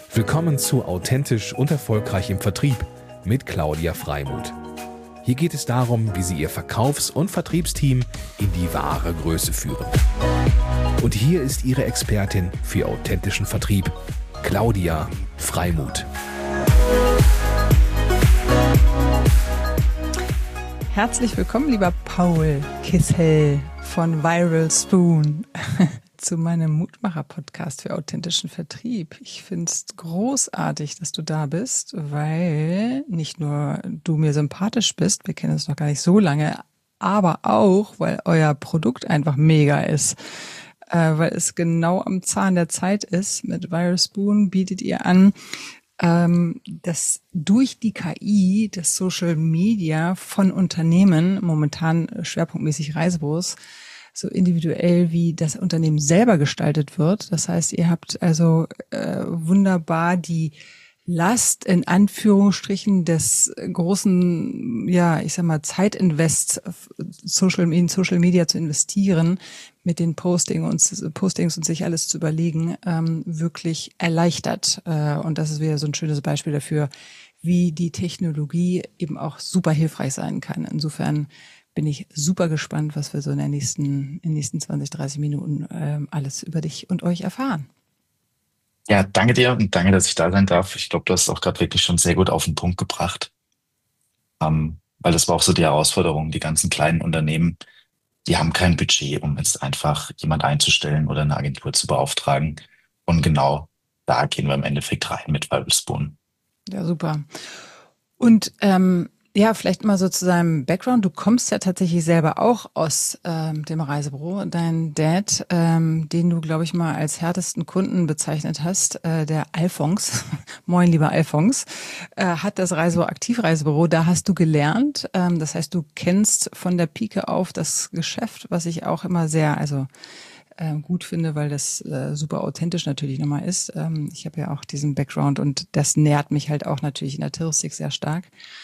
Willkommen zu Authentisch und Erfolgreich im Vertrieb mit Claudia Freimuth. Hier geht es darum, wie Sie Ihr Verkaufs- und Vertriebsteam in die wahre Größe führen. Und hier ist Ihre Expertin für authentischen Vertrieb, Claudia Freimuth. Herzlich willkommen, lieber Paul Kissel von Viral Spoon, zu meinem Mutmacher-Podcast für authentischen Vertrieb. Ich finde es großartig, dass du da bist, weil nicht nur du mir sympathisch bist, wir kennen uns noch gar nicht so lange, aber auch, weil euer Produkt einfach mega ist. Weil es genau am Zahn der Zeit ist. Mit Viral Spoon bietet ihr an, dass durch die KI das Social Media von Unternehmen, momentan schwerpunktmäßig Reisebüros, so individuell wie das Unternehmen selber gestaltet wird. Das heißt, ihr habt also wunderbar die Last in Anführungsstrichen des großen, ja, ich sag mal, Zeitinvest in Social Media zu investieren, mit den Postings und sich alles zu überlegen, wirklich erleichtert. Und das ist wieder so ein schönes Beispiel dafür, wie die Technologie eben auch super hilfreich sein kann. Insofern bin ich super gespannt, was wir so in den nächsten 20, 30 Minuten alles über dich und euch erfahren. Ja, danke dir und danke, dass ich da sein darf. Ich glaube, du hast es auch gerade wirklich schon sehr gut auf den Punkt gebracht. Weil das war auch so die Herausforderung. Die ganzen kleinen Unternehmen, die haben kein Budget, um jetzt einfach jemand einzustellen oder eine Agentur zu beauftragen. Und genau da gehen wir im Endeffekt rein mit Viral Spoon. Ja, super. Und ja, vielleicht mal so zu seinem Background. Du kommst ja tatsächlich selber auch aus dem Reisebüro. Dein Dad, den du, glaube ich, mal als härtesten Kunden bezeichnet hast, der Alfons, moin lieber Alfons, hat das Aktivreisebüro. Da hast du gelernt. Das heißt, du kennst von der Pike auf das Geschäft, was ich auch immer sehr, gut finde, weil das super authentisch natürlich nochmal ist. Ich habe ja auch diesen Background und das nährt mich halt auch natürlich in der Touristik sehr stark.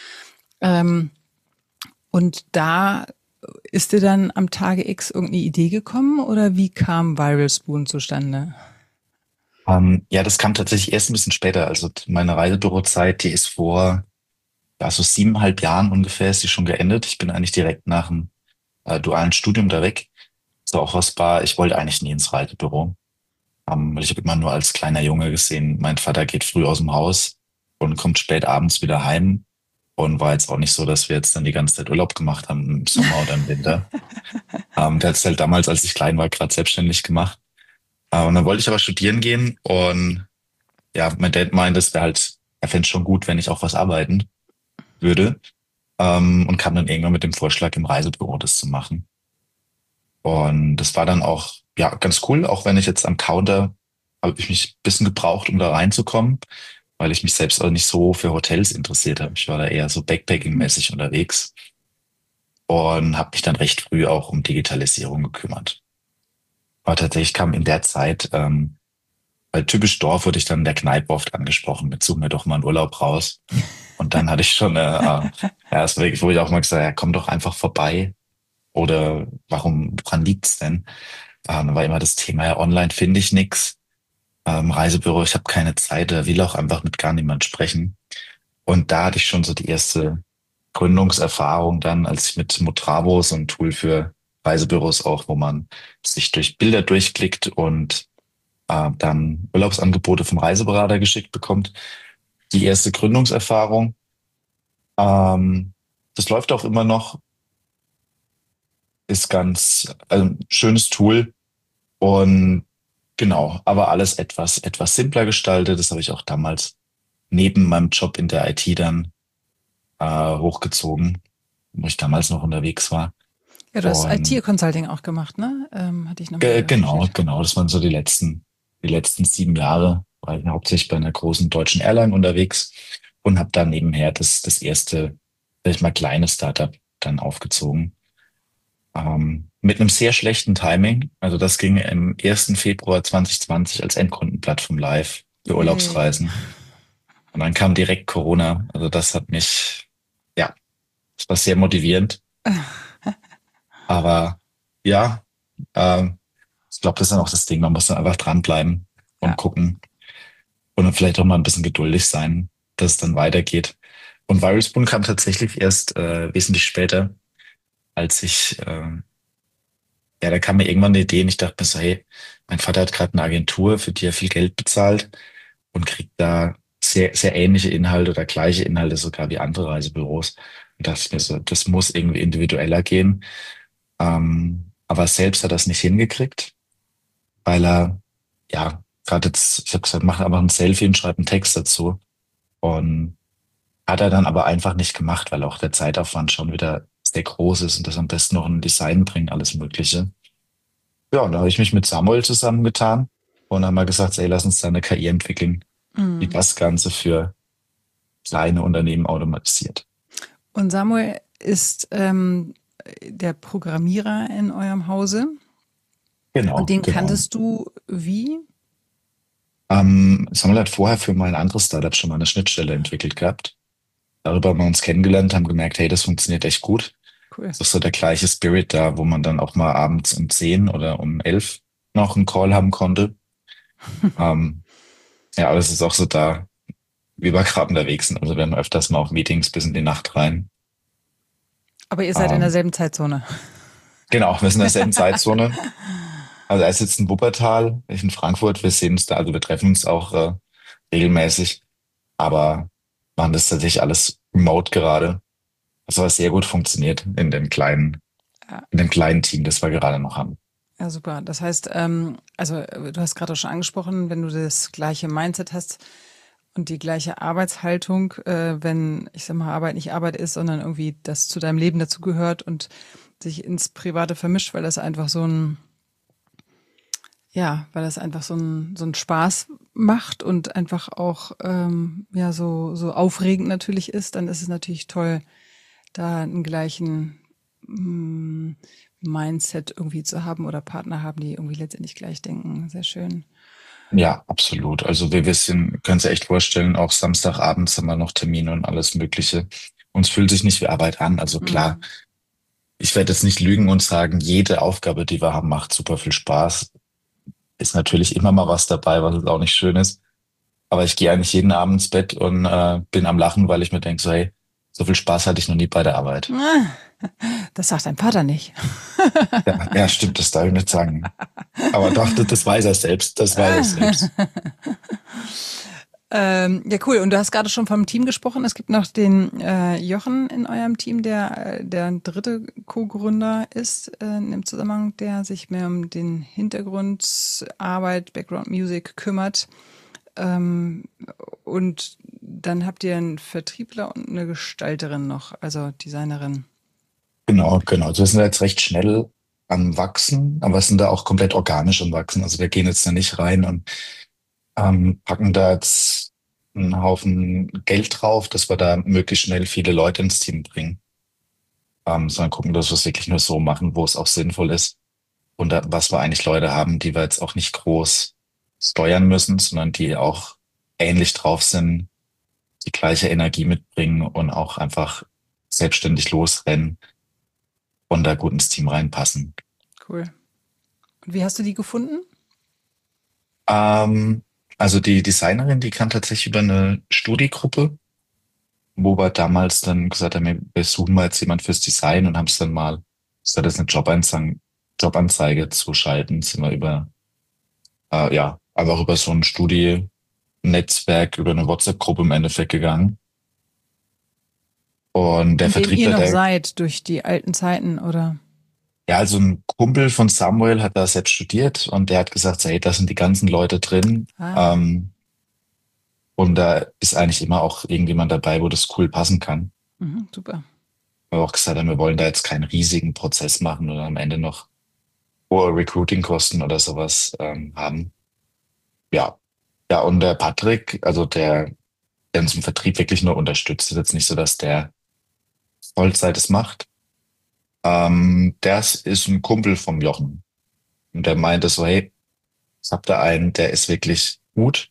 Und da ist dir dann am Tage X irgendeine Idee gekommen oder wie kam Viral Spoon zustande? Ja, das kam tatsächlich erst ein bisschen später. Also meine Reisebürozeit, die ist vor so 7,5 Jahren ungefähr, ist die schon geendet. Ich bin eigentlich direkt nach dem dualen Studium da weg. So auch was war, ich wollte eigentlich nie ins Reisebüro. Weil ich habe immer nur als kleiner Junge gesehen, mein Vater geht früh aus dem Haus und kommt spät abends wieder heim. Und war jetzt auch nicht so, dass wir jetzt dann die ganze Zeit Urlaub gemacht haben im Sommer oder im Winter. Der hat es halt damals, als ich klein war, gerade selbstständig gemacht. Und dann wollte ich aber studieren gehen und ja, mein Dad meinte, er fände es schon gut, wenn ich auch was arbeiten würde. Und kam dann irgendwann mit dem Vorschlag, im Reisebüro das zu machen. Und das war dann auch, ja, ganz cool, auch wenn ich jetzt am Counter habe ich mich ein bisschen gebraucht, um da reinzukommen, weil ich mich selbst auch nicht so für Hotels interessiert habe. Ich war da eher so Backpacking-mäßig unterwegs und habe mich dann recht früh auch um Digitalisierung gekümmert. Aber tatsächlich kam in der Zeit, weil typisch Dorf wurde ich dann in der Kneipe oft angesprochen mit such mir doch mal einen Urlaub raus. Und dann hatte ich schon, erst wo ich auch mal gesagt, ja, komm doch einfach vorbei. Oder woran liegt's denn? Dann war immer das Thema, ja, online finde ich nix. Reisebüro, ich habe keine Zeit, da will auch einfach mit gar niemand sprechen. Und da hatte ich schon so die erste Gründungserfahrung dann, als ich mit Motravo, so ein Tool für Reisebüros auch, wo man sich durch Bilder durchklickt und dann Urlaubsangebote vom Reiseberater geschickt bekommt. Die erste Gründungserfahrung. Das läuft auch immer noch, ist ein schönes Tool und genau, aber alles etwas simpler gestaltet. Das habe ich auch damals neben meinem Job in der IT dann hochgezogen, wo ich damals noch unterwegs war. Ja, du hast Und IT-Consulting auch gemacht, ne? Hatte ich nochmal genau, das waren so die letzten 7 Jahre, war ich hauptsächlich bei einer großen deutschen Airline unterwegs und habe dann nebenher das erste, sag ich mal, kleine Startup dann aufgezogen. Mit einem sehr schlechten Timing. Also das ging im 1. Februar 2020 als Endkundenplattform live für Urlaubsreisen. Und dann kam direkt Corona. Also das hat mich, ja, das war sehr motivierend. Aber ja, ich glaube, das ist dann auch das Ding. Man muss dann einfach dranbleiben und Ja. gucken. Und dann vielleicht auch mal ein bisschen geduldig sein, dass es dann weitergeht. Und Viral Spoon kam tatsächlich erst wesentlich später, als ja, da kam mir irgendwann eine Idee und ich dachte mir so, hey, mein Vater hat gerade eine Agentur, für die er viel Geld bezahlt und kriegt da sehr, sehr ähnliche Inhalte oder gleiche Inhalte sogar wie andere Reisebüros. Und dachte ich mir so, das muss irgendwie individueller gehen. Aber selbst hat er es nicht hingekriegt, weil er, ja, gerade jetzt, ich habe gesagt, mach einfach ein Selfie und schreib einen Text dazu. Und hat er dann aber einfach nicht gemacht, weil auch der Zeitaufwand schon wieder sehr groß ist und das am besten noch ein Design bringen, alles Mögliche. Ja, und da habe ich mich mit Samuel zusammengetan und haben mal gesagt, ey, lass uns da eine KI entwickeln, die Mhm. das Ganze für kleine Unternehmen automatisiert. Und Samuel ist der Programmierer in eurem Hause. Und Genau, den genau. kanntest du wie? Samuel hat vorher für mein anderes Startup schon mal eine Schnittstelle entwickelt gehabt. Darüber haben wir uns kennengelernt, haben gemerkt, hey, das funktioniert echt gut. Cool. Das ist so der gleiche Spirit da, wo man dann auch mal abends um 10 oder um 11 noch einen Call haben konnte. Ähm, ja, aber es ist auch so da, wie wir gerade unterwegs sind. Also wir haben öfters mal auch Meetings bis in die Nacht rein. Aber ihr seid in Ähm, derselben Zeitzone. genau, wir sind in derselben Zeitzone. Also er sitzt in Wuppertal, ich in Frankfurt. Wir sehen uns da, also wir treffen uns auch regelmäßig, aber machen das tatsächlich alles remote gerade. Das aber sehr gut funktioniert Ja, in dem kleinen Team, das wir gerade noch haben. ja, super. Das heißt, also du hast gerade auch schon angesprochen, wenn du das gleiche Mindset hast und die gleiche Arbeitshaltung, wenn, ich sag mal, Arbeit nicht Arbeit ist, sondern irgendwie das zu deinem Leben dazugehört und sich ins Private vermischt, weil das einfach so ein, ja, weil das einfach so ein Spaß macht und einfach auch ja so aufregend natürlich ist, dann ist es natürlich toll, da einen gleichen Mindset irgendwie zu haben oder Partner haben, die irgendwie letztendlich gleich denken. Sehr schön. Ja, absolut. Also wir wissen, können Sie echt vorstellen, auch Samstagabends haben wir noch Termine und alles Mögliche. Uns fühlt sich nicht wie Arbeit an. Also klar, Mhm. ich werde jetzt nicht lügen und sagen, jede Aufgabe, die wir haben, macht super viel Spaß. Ist natürlich immer mal was dabei, was jetzt auch nicht schön ist. Aber ich gehe eigentlich jeden Abend ins Bett und bin am Lachen, weil ich mir denke, so, hey, so viel Spaß hatte ich noch nie bei der Arbeit. Das sagt dein Vater nicht. Ja, ja, stimmt, das darf ich nicht sagen. Aber doch, das weiß er selbst, das weiß er selbst. Ja, cool. Und du hast gerade schon vom Team gesprochen. Es gibt noch den Jochen in eurem Team, der dritte Co-Gründer ist im Zusammenhang, der sich mehr um den Hintergrundarbeit, Background Music kümmert. Und dann habt ihr einen Vertriebler und eine Gestalterin noch, also Designerin. Genau, genau. Also wir sind da jetzt recht schnell am Wachsen, aber sind da auch komplett organisch am Wachsen. Also wir gehen jetzt da nicht rein und packen da jetzt einen Haufen Geld drauf, dass wir da möglichst schnell viele Leute ins Team bringen. Sondern gucken, dass wir es wirklich nur so machen, wo es auch sinnvoll ist. Und da, was wir eigentlich Leute haben, die wir jetzt auch nicht groß steuern müssen, sondern die auch ähnlich drauf sind, die gleiche Energie mitbringen und auch einfach selbstständig losrennen und da gut ins Team reinpassen. Cool. Und wie hast du die gefunden? Ähm, also die Designerin, die kam tatsächlich über eine Studiegruppe, wo wir damals dann gesagt haben, wir suchen mal jetzt jemand fürs Design und haben es dann mal, statt jetzt eine Jobanzeige zu schalten, sind wir über, ja, einfach über so ein Studiennetzwerk, über eine WhatsApp-Gruppe im Endeffekt gegangen. Und der In dem ihr Vertriebler, noch der, seid durch die alten Zeiten, oder? ja, also ein Kumpel von Samuel hat da selbst studiert und der hat gesagt, so, hey, da sind die ganzen Leute drin. Ah, Und da ist eigentlich immer auch irgendjemand dabei, wo das cool passen kann. super. Wir haben auch gesagt haben, wir wollen da jetzt keinen riesigen Prozess machen oder am Ende noch hohe Recruiting-Kosten oder sowas haben. Ja, ja, und der Patrick, also der uns im Vertrieb wirklich nur unterstützt, ist jetzt nicht so, dass der Vollzeit es macht. Das ist ein Kumpel vom Jochen. Und der meinte so, hey, ich hab da einen, der ist wirklich gut.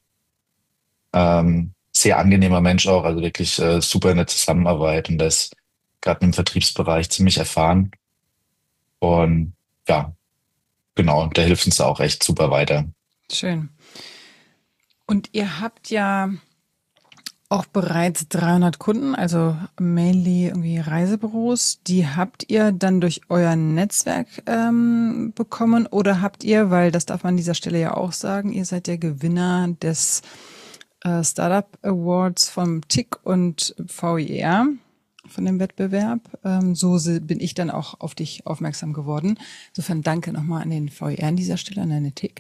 Sehr angenehmer Mensch auch, also wirklich super in der Zusammenarbeit und der ist gerade im Vertriebsbereich ziemlich erfahren. Und ja, genau, der hilft uns da auch echt super weiter. Schön. Und ihr habt ja auch bereits 300 Kunden, also mainly irgendwie Reisebüros. Die habt ihr dann durch euer Netzwerk bekommen oder habt ihr, weil das darf man an dieser Stelle ja auch sagen, ihr seid der Gewinner des Startup Awards vom TIC und VIR von dem Wettbewerb. Bin ich dann auch auf dich aufmerksam geworden. Insofern danke nochmal an den VIR an dieser Stelle, an deine TIC.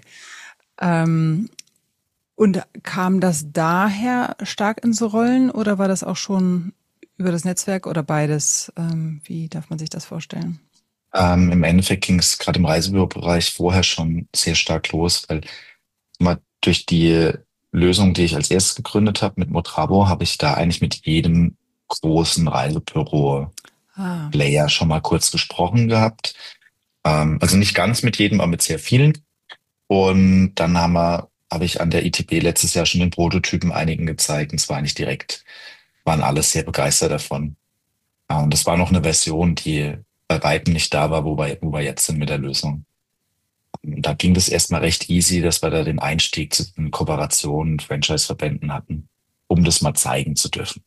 Und kam das daher stark ins Rollen oder war das auch schon über das Netzwerk oder beides? Wie darf man sich das vorstellen? Im Endeffekt ging es gerade im Reisebürobereich vorher schon sehr stark los, weil mal durch die Lösung, die ich als erstes gegründet habe mit Motrabo, habe ich da eigentlich mit jedem großen Reisebüro-Player schon mal kurz gesprochen gehabt. Also nicht ganz mit jedem, aber mit sehr vielen. Und dann habe ich an der ITB letztes Jahr schon den Prototypen einigen gezeigt. Und zwar eigentlich direkt, waren alle sehr begeistert davon. Und das war noch eine Version, die bei weitem nicht da war, wo wir jetzt sind mit der Lösung. Und da ging das erstmal recht easy, dass wir da den Einstieg zu den Kooperationen, Franchise-Verbänden hatten, um das mal zeigen zu dürfen.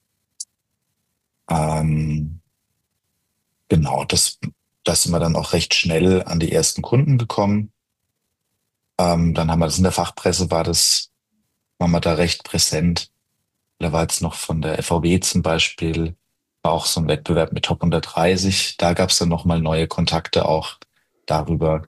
Genau, da sind wir dann auch recht schnell an die ersten Kunden gekommen. Dann haben wir das in der Fachpresse, waren wir da recht präsent. Da war jetzt noch von der FVW zum Beispiel, war auch so ein Wettbewerb mit Top 130. Da gab es dann nochmal neue Kontakte auch darüber.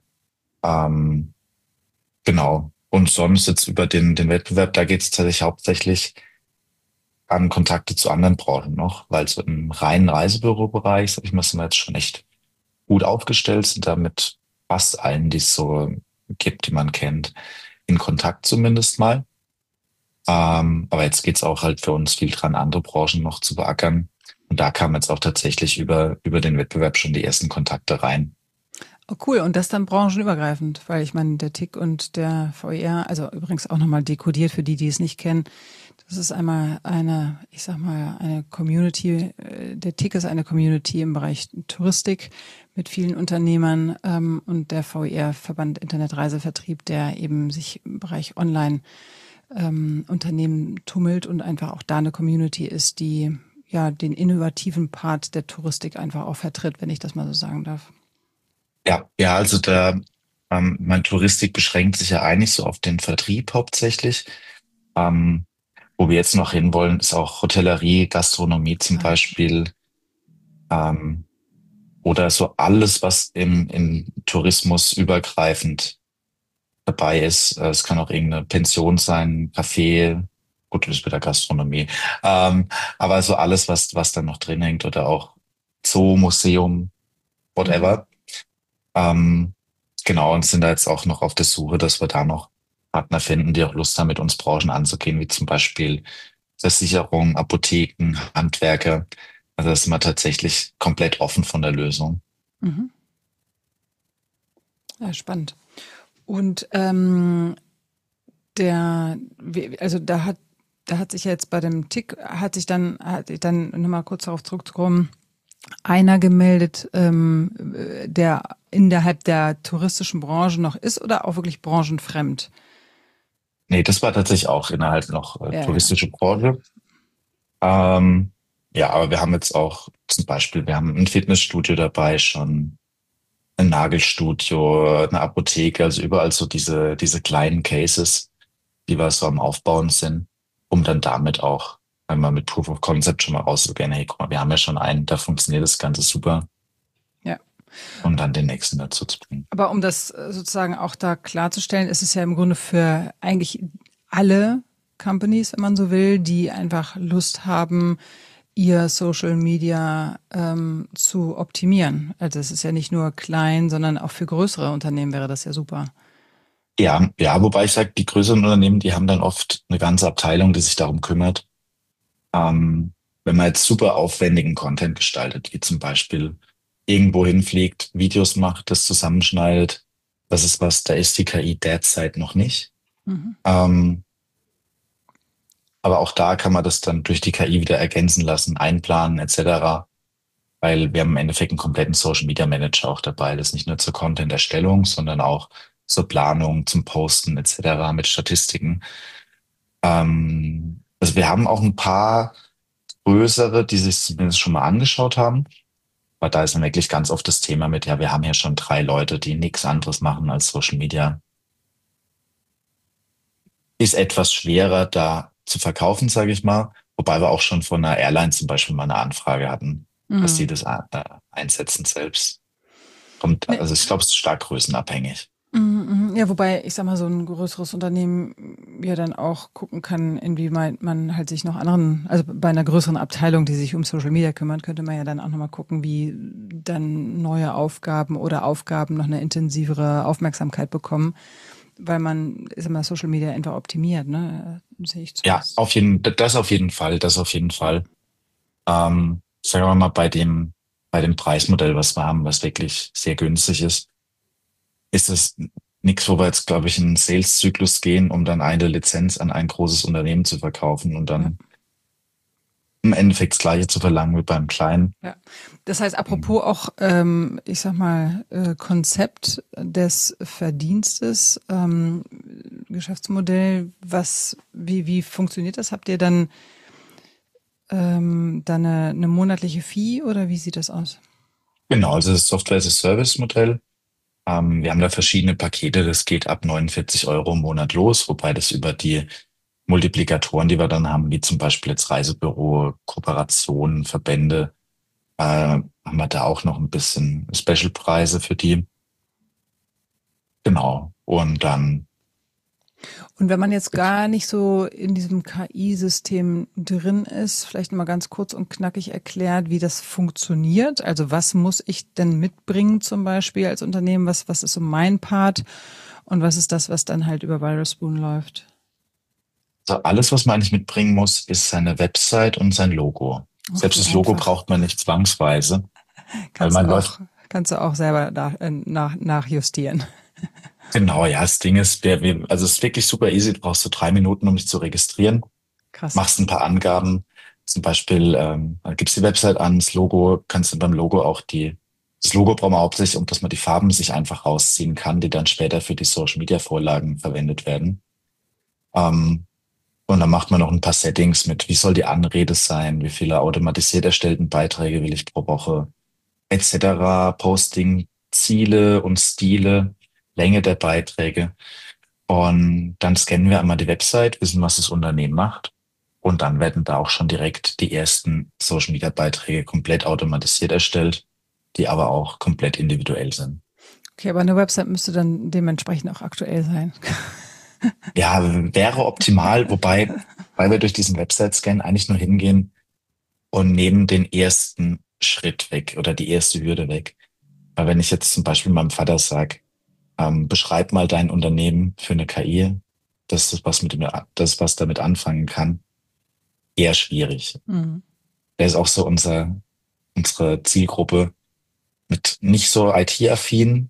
Genau. Und sonst jetzt über den Wettbewerb, da geht es tatsächlich hauptsächlich an Kontakte zu anderen Branchen noch, weil so im reinen Reisebürobereich, sag ich mal, sind wir jetzt schon echt gut aufgestellt, sind da mit fast allen, die es so gibt, die man kennt, in Kontakt zumindest mal. Aber jetzt geht's auch halt für uns viel dran, andere Branchen noch zu beackern. Und da kamen jetzt auch tatsächlich über den Wettbewerb schon die ersten Kontakte rein. Oh, cool. Und das dann branchenübergreifend, weil ich meine, der TIC und der VIR, also übrigens auch nochmal dekodiert für die, die es nicht kennen. Das ist einmal eine Community. Der TIC ist eine Community im Bereich Touristik mit vielen Unternehmern und der VIR, Verband Internetreisevertrieb, der eben sich im Bereich Online Unternehmen tummelt und einfach auch da eine Community ist, die ja den innovativen Part der Touristik einfach auch vertritt, wenn ich das mal so sagen darf. Ja, also meine Touristik beschränkt sich ja eigentlich so auf den Vertrieb hauptsächlich. Wo wir jetzt noch hinwollen, ist auch Hotellerie, Gastronomie zum Beispiel, ähm, oder so alles, was im Tourismus übergreifend dabei ist. Es kann auch irgendeine Pension sein, Café, gut, das ist wieder Gastronomie. Aber so alles, was da noch drin hängt oder auch Zoo, Museum, whatever. Genau, und sind da jetzt auch noch auf der Suche, dass wir da noch Partner finden, die auch Lust haben, mit uns Branchen anzugehen, wie zum Beispiel Versicherung, Apotheken, Handwerker. Also da sind wir tatsächlich komplett offen von der Lösung. Mhm. Ja, spannend. Und da hat sich jetzt bei dem TIC, hat sich dann nochmal kurz darauf zurückzukommen, einer gemeldet, der innerhalb der touristischen Branche noch ist oder auch wirklich branchenfremd? Nee, das war tatsächlich auch innerhalb noch Ja. touristische Branche. Ja, aber wir haben jetzt auch zum Beispiel, wir haben ein Fitnessstudio dabei schon, ein Nagelstudio, eine Apotheke, also überall so diese kleinen Cases, die wir so am Aufbauen sind, um dann damit auch einmal mit Proof of Concept schon mal rauszugehen. Hey, guck mal, wir haben ja schon einen, da funktioniert das Ganze super. Ja. Und dann den nächsten dazu zu bringen. Aber um das sozusagen auch da klarzustellen, ist es ja im Grunde für eigentlich alle Companies, wenn man so will, die einfach Lust haben, ihr Social Media zu optimieren. Also es ist ja nicht nur klein, sondern auch für größere Unternehmen wäre das ja super. Ja, wobei ich sage, die größeren Unternehmen, die haben dann oft eine ganze Abteilung, die sich darum kümmert. Wenn man jetzt super aufwendigen Content gestaltet, wie zum Beispiel irgendwo hinfliegt, Videos macht, das zusammenschneidet, das ist was, da ist die KI derzeit noch nicht. Mhm. Aber auch da kann man das dann durch die KI wieder ergänzen lassen, einplanen etc. Weil wir haben im Endeffekt einen kompletten Social Media Manager auch dabei. Das ist nicht nur zur Content-Erstellung, sondern auch zur Planung, zum Posten etc. mit Statistiken. Also wir haben auch ein paar größere, die sich zumindest schon mal angeschaut haben. Aber da ist dann wirklich ganz oft das Thema mit, ja, wir haben ja schon 3 Leute, die nichts anderes machen als Social Media. Ist etwas schwerer da zu verkaufen, sage ich mal. Wobei wir auch schon von einer Airline zum Beispiel mal eine Anfrage hatten, dass die Mhm. das einsetzen selbst. Kommt, Ne, also ich glaube, es ist stark größenabhängig. ja, wobei ich sag mal, so ein größeres Unternehmen ja dann auch gucken kann, inwieweit man halt sich noch anderen, also bei einer größeren Abteilung, die sich um Social Media kümmert, könnte man ja dann auch nochmal gucken, wie dann neue Aufgaben oder Aufgaben noch eine intensivere Aufmerksamkeit bekommen, weil man, ich sag mal, Social Media einfach optimiert, ne? Sehe ich Ja, zumindest. das auf jeden Fall, das auf jeden Fall. Sagen wir mal, bei dem Preismodell, was wir haben, was wirklich sehr günstig ist es nichts, wo wir jetzt, glaube ich, in einen Sales-Zyklus gehen, um dann eine Lizenz an ein großes Unternehmen zu verkaufen und Ja. dann im Endeffekt das Gleiche zu verlangen wie beim Kleinen. Ja, das heißt, Mhm. apropos auch, ich sag mal, Konzept des Verdienstes, Geschäftsmodell, wie funktioniert das? Habt ihr dann eine monatliche Fee oder wie sieht das aus? Genau, also das Software-as-a-Service-Modell. Wir haben da verschiedene Pakete, das geht ab 49 € im Monat los, wobei das über die Multiplikatoren, die wir dann haben, wie zum Beispiel jetzt Reisebüro, Kooperationen, Verbände, haben wir da auch noch ein bisschen Special-Preise für die. Genau. Und dann, Und wenn man jetzt gar nicht so in diesem KI-System drin ist, vielleicht mal ganz kurz und knackig erklärt, wie das funktioniert. Also was muss ich denn mitbringen zum Beispiel als Unternehmen? Was ist so mein Part? Und was ist das, was dann halt über Viral Spoon läuft? also alles, was man eigentlich mitbringen muss, ist seine Website und sein Logo. Ach, Selbst wie das Logo einfach. braucht man nicht zwangsweise, weil Kannst du man läuft. auch, kannst du auch selber nachjustieren. Genau, ja, das Ding ist, also es ist wirklich super easy. Du brauchst so 3 Minuten, um dich zu registrieren. Krass. Machst ein paar Angaben. Zum Beispiel, gibst die Website an, das Logo, kannst du beim Logo auch das Logo braucht man hauptsächlich, um dass man die Farben sich einfach rausziehen kann, die dann später für die Social Media Vorlagen verwendet werden. Ähm, und dann macht man noch ein paar Settings mit, wie soll die Anrede sein, wie viele automatisiert erstellten Beiträge will ich pro Woche, etc., Posting, Ziele und Stile, Länge der Beiträge. Und dann scannen wir einmal die Website, wissen, was das Unternehmen macht. Und dann werden da auch schon direkt die ersten Social Media Beiträge komplett automatisiert erstellt, die aber auch komplett individuell sind. Okay, aber eine Website müsste dann dementsprechend auch aktuell sein. Ja, wäre optimal, wobei, weil wir durch diesen Website-Scan eigentlich nur hingehen und nehmen den ersten Schritt weg oder die erste Hürde weg. Weil wenn ich jetzt zum Beispiel meinem Vater sage, beschreib mal dein Unternehmen für eine KI, das, was damit anfangen kann, eher schwierig. Mhm. Der ist auch so unsere Zielgruppe mit nicht so IT-affin,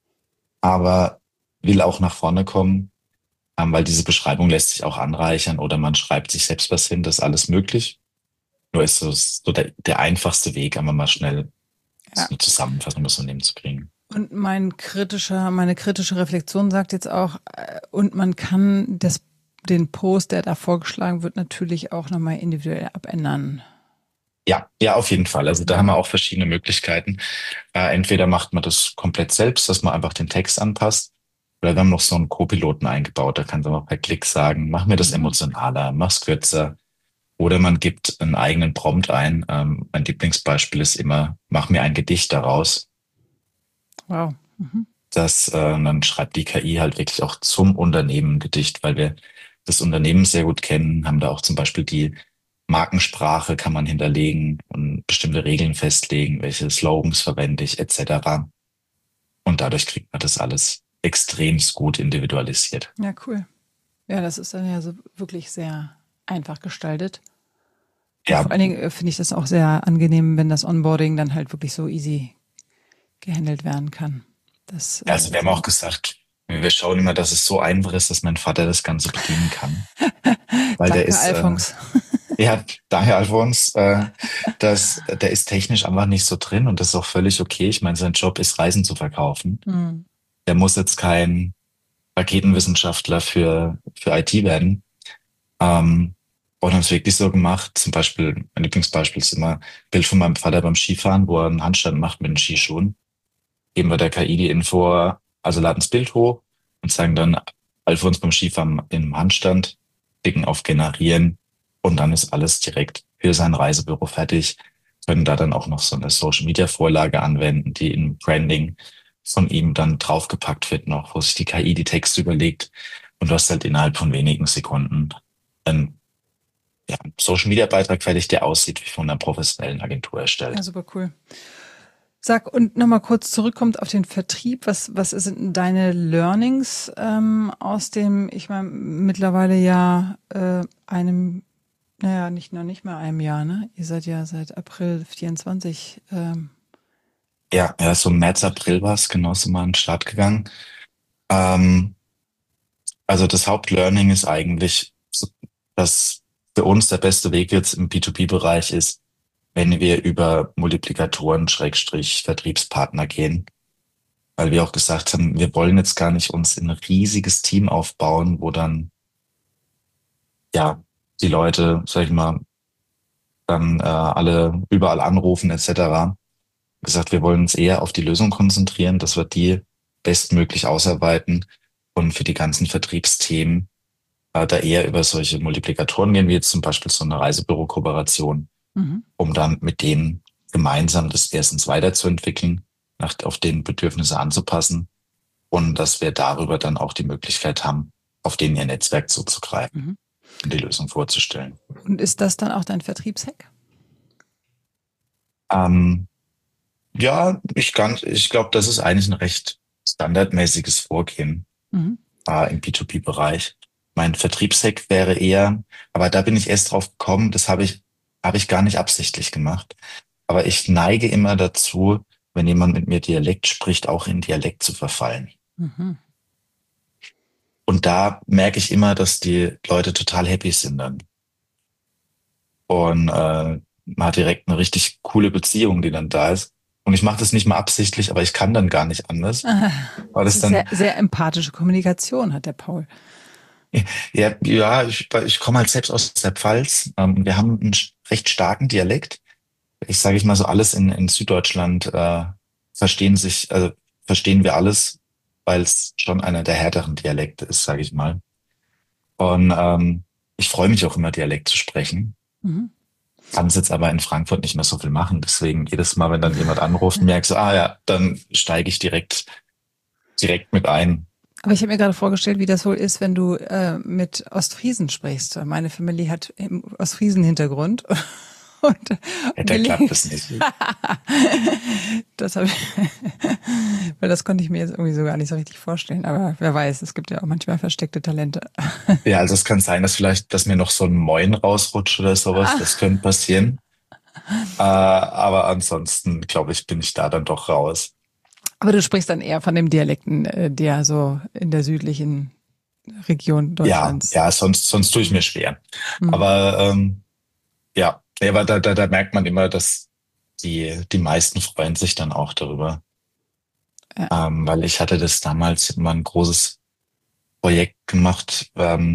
aber will auch nach vorne kommen, weil diese Beschreibung lässt sich auch anreichern oder man schreibt sich selbst was hin, das ist alles möglich. Nur ist so der einfachste Weg, einmal mal schnell so Ja. eine Zusammenfassung des Unternehmens zu kriegen. Und meine kritische Reflexion sagt jetzt auch, und man kann den Post, der da vorgeschlagen wird, natürlich auch nochmal individuell abändern. Ja, ja, auf jeden Fall. Also da haben wir auch verschiedene Möglichkeiten. Entweder macht man das komplett selbst, dass man einfach den Text anpasst, oder wir haben noch so einen Co-Piloten eingebaut, da kann man auch per Klick sagen, mach mir das Mhm. emotionaler, mach's kürzer. Oder man gibt einen eigenen Prompt ein. Mein Lieblingsbeispiel ist immer, mach mir ein Gedicht daraus. Wow. Mhm. Dann schreibt die KI halt wirklich auch zum Unternehmen ein Gedicht, weil wir das Unternehmen sehr gut kennen, haben da auch zum Beispiel die Markensprache kann man hinterlegen und bestimmte Regeln festlegen, welche Slogans verwende ich, etc. Und dadurch kriegt man das alles extremst gut individualisiert. Ja, cool. Ja, das ist dann ja so wirklich sehr einfach gestaltet. Und Ja, vor allen Dingen finde ich das auch sehr angenehm, wenn das Onboarding dann halt wirklich so easy gehandelt werden kann. Das, also wir haben auch gesagt, wir schauen immer, dass es so einfach ist, dass mein Vater das Ganze bedienen kann. Weil der danke, ist, Alphons. ja, daher Alfons, der ist technisch einfach nicht so drin und das ist auch völlig okay. Ich meine, sein Job ist, Reisen zu verkaufen. Mhm. Der muss jetzt kein Raketenwissenschaftler für IT werden. Ähm, und haben es wirklich so gemacht, zum Beispiel, mein Lieblingsbeispiel ist immer ein Bild von meinem Vater beim Skifahren, wo er einen Handstand macht mit den Skischuhen. Geben wir der KI die Info, also laden das Bild hoch und zeigen dann Alfons beim Skifahren im Handstand, klicken auf Generieren und dann ist alles direkt für sein Reisebüro fertig. Können da dann auch noch so eine Social-Media-Vorlage anwenden, die im Branding von ihm dann draufgepackt wird noch, wo sich die KI die Texte überlegt und du hast halt innerhalb von wenigen Sekunden einen Social-Media-Beitrag fertig, der aussieht wie von einer professionellen Agentur Ja, erstellt. super cool. Sag, und nochmal kurz zurückkommt auf den Vertrieb. Was sind denn deine Learnings aus dem, ich meine, mittlerweile ja einem, naja, nicht mal einem Jahr, ne? Ihr seid ja seit April 24. Ja, so im März, April war es, genau so mal an den Start gegangen. Ähm, also das Hauptlearning ist eigentlich, dass für uns der beste Weg jetzt im B2B-Bereich ist, wenn wir über Multiplikatoren, Schrägstrich, Vertriebspartner gehen. Weil wir auch gesagt haben, wir wollen jetzt gar nicht uns ein riesiges Team aufbauen, wo dann, ja, die Leute, sag ich mal, dann alle überall anrufen etc. Gesagt, wir wollen uns eher auf die Lösung konzentrieren, dass wir die bestmöglich ausarbeiten und für die ganzen Vertriebsthemen da eher über solche Multiplikatoren gehen, wie jetzt zum Beispiel so eine Reisebüro-Kooperation, Mhm. um dann mit denen gemeinsam das erstens weiterzuentwickeln, auf den Bedürfnisse anzupassen und dass wir darüber dann auch die Möglichkeit haben, auf denen ihr Netzwerk zuzugreifen Mhm. und die Lösung vorzustellen. Und ist das dann auch dein Vertriebshack? Ähm, ja, ich glaube, das ist eigentlich ein recht standardmäßiges Vorgehen Mhm. im B2B-Bereich. Mein Vertriebshack wäre eher, aber da bin ich erst drauf gekommen, das habe ich gar nicht absichtlich gemacht. Aber ich neige immer dazu, wenn jemand mit mir Dialekt spricht, auch in Dialekt zu verfallen. Mhm. Und da merke ich immer, dass die Leute total happy sind dann. Und man hat direkt eine richtig coole Beziehung, die dann da ist. Und ich mache das nicht mal absichtlich, aber ich kann dann gar nicht anders. Ah, Weil das das ist sehr, dann, sehr empathische Kommunikation, hat der Paul. ja, ich komme halt selbst aus der Pfalz. Wir haben einen recht starken Dialekt. Ich sage ich mal so, alles in Süddeutschland verstehen wir alles, weil es schon einer der härteren Dialekte ist, sage ich mal. Und ich freue mich auch immer, Dialekt zu sprechen. Mhm. Kann es jetzt aber in Frankfurt nicht mehr so viel machen. Deswegen jedes Mal, wenn dann jemand anruft, merke ich so, ah ja, dann steige ich direkt mit ein. Aber ich habe mir gerade vorgestellt, wie das wohl ist, wenn du mit Ostfriesen sprichst. Meine Familie hat Ostfriesen-Hintergrund. Und Ja, da klappt es nicht. das habe ich, weil das konnte ich mir jetzt irgendwie so gar nicht so richtig vorstellen. Aber wer weiß, es gibt ja auch manchmal versteckte Talente. Ja, also es kann sein, dass mir noch so ein Moin rausrutscht oder sowas. Das könnte passieren. Aber ansonsten, glaube ich, bin ich da dann doch raus. Aber du sprichst dann eher von dem Dialekten, der so in der südlichen Region Ja, Deutschlands. ja, sonst tue ich mir schwer. Mhm. Aber ja, aber da merkt man immer, dass die meisten freuen sich dann auch darüber. Ja. Weil ich hatte das damals immer ein großes Projekt gemacht,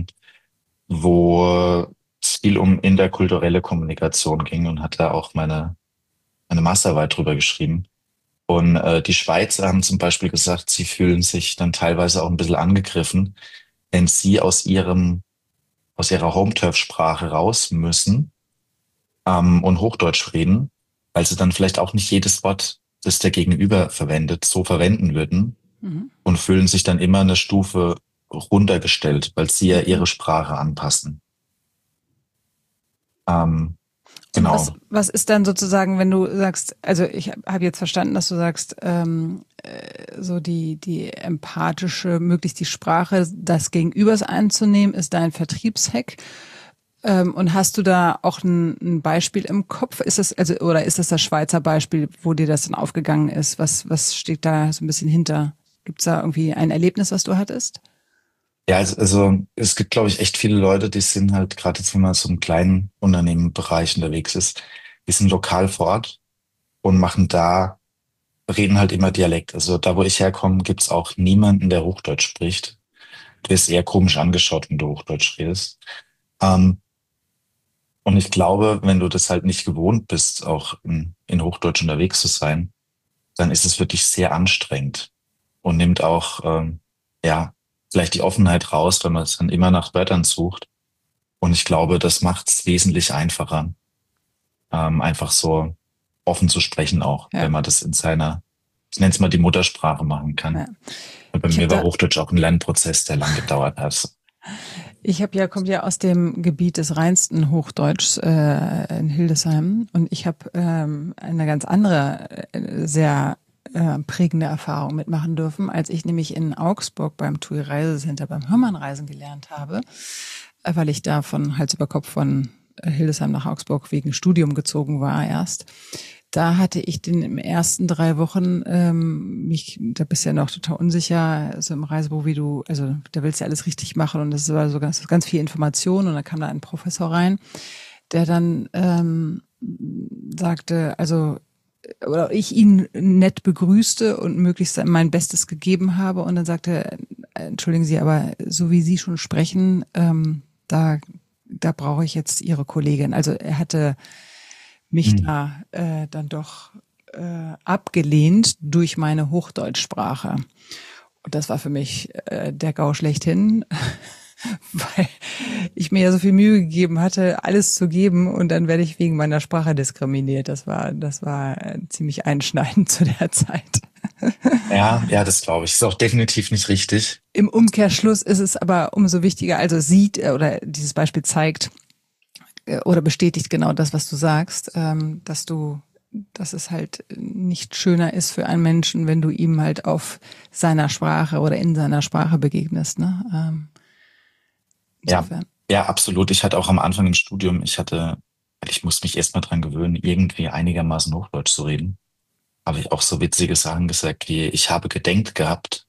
wo es viel um interkulturelle Kommunikation ging und hatte auch meine Masterarbeit drüber geschrieben. Und die Schweizer haben zum Beispiel gesagt, sie fühlen sich dann teilweise auch ein bisschen angegriffen, wenn sie aus ihrer Home-Turf-Sprache raus müssen und Hochdeutsch reden, weil sie dann vielleicht auch nicht jedes Wort, das der Gegenüber verwendet, so verwenden würden Mhm. und fühlen sich dann immer eine Stufe runtergestellt, weil sie ja ihre Sprache anpassen. Ähm, Und genau. was ist dann sozusagen, wenn du sagst, also ich habe jetzt verstanden, dass du sagst, so die empathische, möglichst die Sprache des Gegenübers einzunehmen, ist dein Vertriebshack. Und hast du da auch ein Beispiel im Kopf? Ist das, also, oder ist das Schweizer Beispiel, wo dir das dann aufgegangen ist? Was steht da so ein bisschen hinter? Gibt es da irgendwie ein Erlebnis, was du hattest? Ja, also es gibt, glaube ich, echt viele Leute, die sind halt gerade jetzt, wenn man so im kleinen Unternehmenbereich unterwegs ist, die sind lokal vor Ort und reden halt immer Dialekt. Also da, wo ich herkomme, gibt's auch niemanden, der Hochdeutsch spricht. Du wirst eher komisch angeschaut, wenn du Hochdeutsch redest. Ähm, und ich glaube, wenn du das halt nicht gewohnt bist, auch in Hochdeutsch unterwegs zu sein, dann ist es für dich sehr anstrengend und nimmt auch, ja, vielleicht die Offenheit raus, wenn man es dann immer nach Wörtern sucht. Und ich glaube, das macht es wesentlich einfacher, einfach so offen zu sprechen auch, Ja, wenn man das in seiner, ich nenne es mal die Muttersprache machen ja. kann. Und bei Ich habe mir war da, Hochdeutsch auch ein Lernprozess, der lang gedauert hat. komme ja aus dem Gebiet des reinsten Hochdeutschs in Hildesheim und ich habe eine ganz andere, sehr prägende Erfahrung mitmachen dürfen, als ich nämlich in Augsburg beim TUI Reisecenter beim Hörmann-Reisen gelernt habe, weil ich da von Hals über Kopf von Hildesheim nach Augsburg wegen Studium gezogen war erst. Da hatte ich den im ersten 3 Wochen da bist du ja noch total unsicher, also im Reisebüro, also da willst du ja alles richtig machen und das war so ganz viel Information und dann kam da ein Professor rein, der dann sagte, also oder ich ihn nett begrüßte und möglichst mein Bestes gegeben habe und dann sagte, entschuldigen Sie, aber so wie Sie schon sprechen, da brauche ich jetzt Ihre Kollegin. Also er hatte mich Hm. da dann doch abgelehnt durch meine Hochdeutschsprache. Und das war für mich der GAU schlechthin, weil ich mir ja so viel Mühe gegeben hatte, alles zu geben und dann werde ich wegen meiner Sprache diskriminiert. Das war ziemlich einschneidend zu der Zeit. Ja, ja, das glaube ich. Ist auch definitiv nicht richtig. Im Umkehrschluss ist es aber umso wichtiger, also sieht oder dieses Beispiel zeigt oder bestätigt genau das, was du sagst, dass es halt nicht schöner ist für einen Menschen, wenn du ihm halt auf seiner Sprache oder in seiner Sprache begegnest. Ne? Ja, Insofern. ja, absolut. Ich hatte auch am Anfang im Studium, ich musste mich erst mal dran gewöhnen, irgendwie einigermaßen Hochdeutsch zu reden. Habe ich auch so witzige Sachen gesagt wie, ich habe gedenkt gehabt,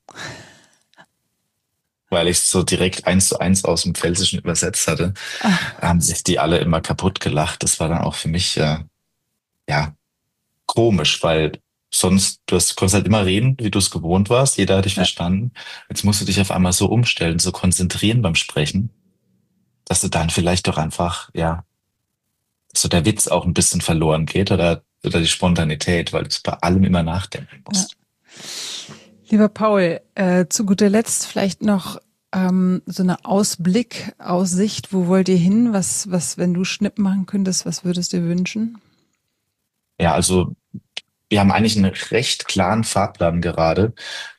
weil ich so direkt 1:1 aus dem Pfälzischen übersetzt hatte. Ach, Haben sich die alle immer kaputt gelacht. Das war dann auch für mich, ja, komisch, weil konntest halt immer reden, wie du es gewohnt warst. Jeder hat dich ja, verstanden. Jetzt musst du dich auf einmal so umstellen, so konzentrieren beim Sprechen, dass du dann vielleicht doch einfach, ja, so der Witz auch ein bisschen verloren geht oder die Spontanität, weil du bei allem immer nachdenken ja. musst. Lieber Paul, zu guter Letzt vielleicht noch so eine Aussicht, wo wollt ihr hin? Was, wenn du Schnipp machen könntest, was würdest du dir wünschen? Ja, also wir haben eigentlich einen recht klaren Fahrplan gerade.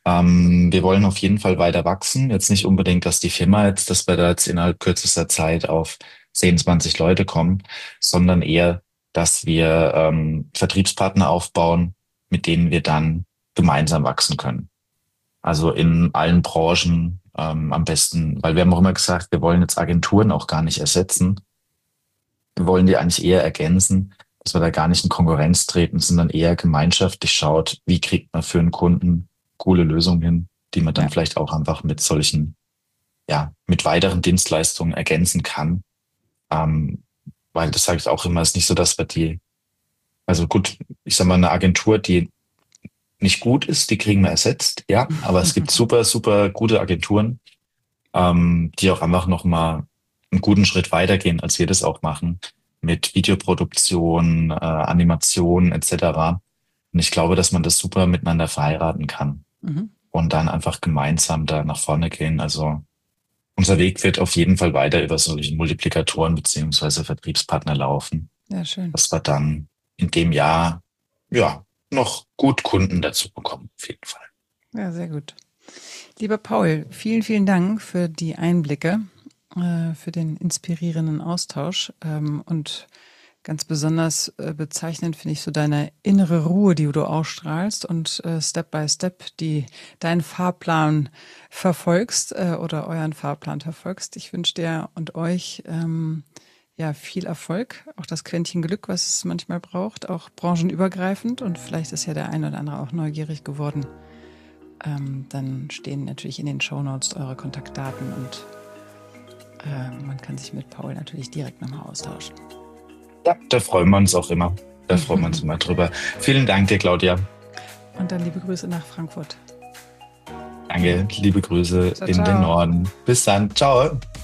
Wir wollen auf jeden Fall weiter wachsen. Jetzt nicht unbedingt, dass wir da jetzt innerhalb kürzester Zeit auf 10, 20 Leute kommen, sondern eher, dass wir Vertriebspartner aufbauen, mit denen wir dann gemeinsam wachsen können. Also in allen Branchen am besten, weil wir haben auch immer gesagt, wir wollen jetzt Agenturen auch gar nicht ersetzen. Wir wollen die eigentlich eher ergänzen, dass wir da gar nicht in Konkurrenz treten, sondern eher gemeinschaftlich schaut, wie kriegt man für einen Kunden coole Lösungen hin, die man dann Ja, vielleicht auch einfach mit solchen, ja, mit weiteren Dienstleistungen ergänzen kann. Ähm, weil das sage ich auch immer, ist nicht so, dass also gut, ich sag mal, eine Agentur, die nicht gut ist, die kriegen wir ersetzt, ja, aber es gibt super, super gute Agenturen, die auch einfach nochmal einen guten Schritt weitergehen, als wir das auch machen, mit Videoproduktion, Animation etc. Und ich glaube, dass man das super miteinander verheiraten kann mhm. und dann einfach gemeinsam da nach vorne gehen. Also unser Weg wird auf jeden Fall weiter über solche Multiplikatoren beziehungsweise Vertriebspartner laufen, Ja, schön. dass wir dann in dem Jahr ja noch gut Kunden dazu bekommen, auf jeden Fall. Ja, sehr gut. Lieber Paul, vielen, vielen Dank für die Einblicke, für den inspirierenden Austausch und ganz besonders bezeichnend finde ich so deine innere Ruhe, die du ausstrahlst und Step by Step deinen Fahrplan verfolgst oder euren Fahrplan verfolgst. Ich wünsche dir und euch ja viel Erfolg, auch das Quäntchen Glück, was es manchmal braucht, auch branchenübergreifend und vielleicht ist ja der ein oder andere auch neugierig geworden. Dann stehen natürlich in den Shownotes eure Kontaktdaten und man kann sich mit Paul natürlich direkt nochmal austauschen. Ja, da freuen wir uns auch immer. Da freuen wir uns immer drüber. Vielen Dank dir, Claudia. Und dann liebe Grüße nach Frankfurt. Danke, liebe Grüße Ciao, in ciao. den Norden. Bis dann. Ciao.